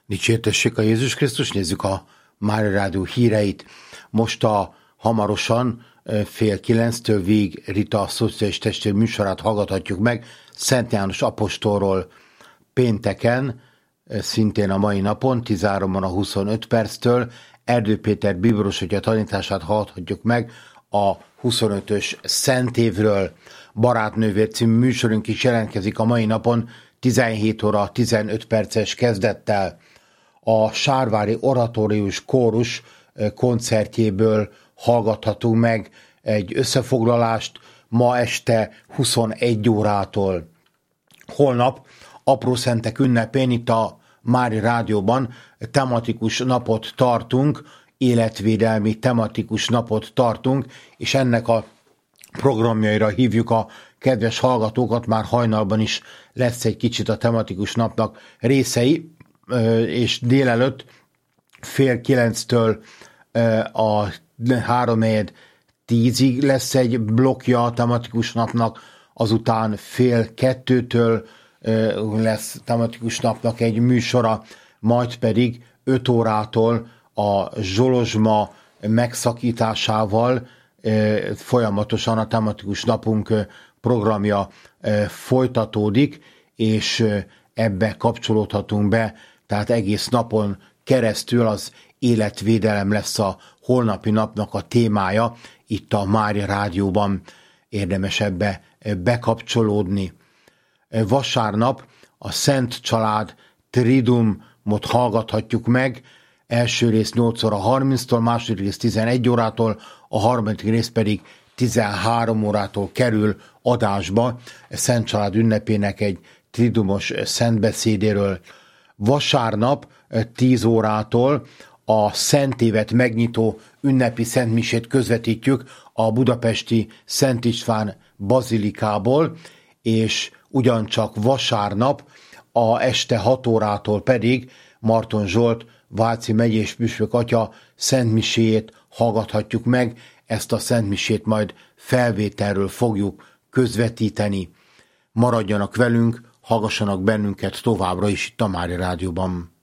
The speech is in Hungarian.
Dicsértessék a Jézus Krisztus, nézzük a Mária Rádió híreit. Most hamarosan 8:30 végig Rita Szociális Testvér műsorát hallgathatjuk meg Szent János apostolról pénteken, szintén a mai napon, 13:25 Erdő Péter bíboros atya tanítását hallhatjuk meg a 25-ös Szentévről. Barátnővér című műsorunk is jelentkezik a mai napon 17:15 kezdettel. A Sárvári Oratórius Kórus koncertjéből hallgathatunk meg egy összefoglalást ma este 21 órától. Holnap Aprószentek ünnepén itt a Mária Rádióban tematikus napot tartunk, életvédelmi tematikus napot tartunk, és ennek a programjaira hívjuk a kedves hallgatókat, már hajnalban is lesz egy kicsit a tematikus napnak részei, és délelőtt 8:30 a 3:10 lesz egy blokkja a tematikus napnak, azután 1:30 lesz tematikus napnak egy műsora, majd pedig 5 órától a Zsolozsma megszakításával folyamatosan a tematikus napunk programja folytatódik, és ebbe kapcsolódhatunk be, tehát egész napon keresztül az életvédelem lesz a holnapi napnak a témája, itt a Mária Rádióban érdemes ebbe bekapcsolódni. Vasárnap a Szent Család Triduumot hallgathatjuk meg, első rész 8:30-tól, második rész 11 órától, a harmadik rész pedig 13 órától kerül adásba Szent Család ünnepének egy triduumos szentbeszédéről. Vasárnap 10 órától a Szentévet megnyitó ünnepi szentmisét közvetítjük a budapesti Szent István bazilikából, és ugyancsak vasárnap a este 6 órától pedig Marton Zsolt váci megyés püspök atya szentmiséjét hallgathatjuk meg, ezt a szentmisét majd felvételről fogjuk közvetíteni. Maradjanak velünk, hallgassanak bennünket továbbra is itt a Mária Rádióban.